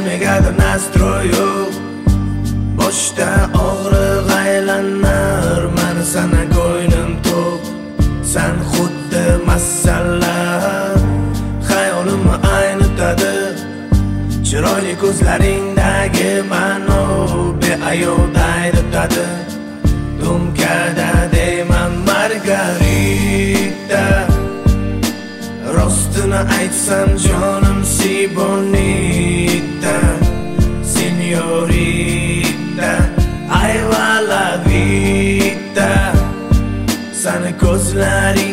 negadir nastroy yo'q. Boshda og'riq aylanar, meni sana ko'nglim to'q. Sen xuddi masallar, xayolimni aynitadi. Chiroyli ko'zlaringdagi ma'no beayovda aytadi. Dumkada deyman Margarita, rostini aytsam jonim si bonita, signorita, ay va la vita. Seni ko'zlaring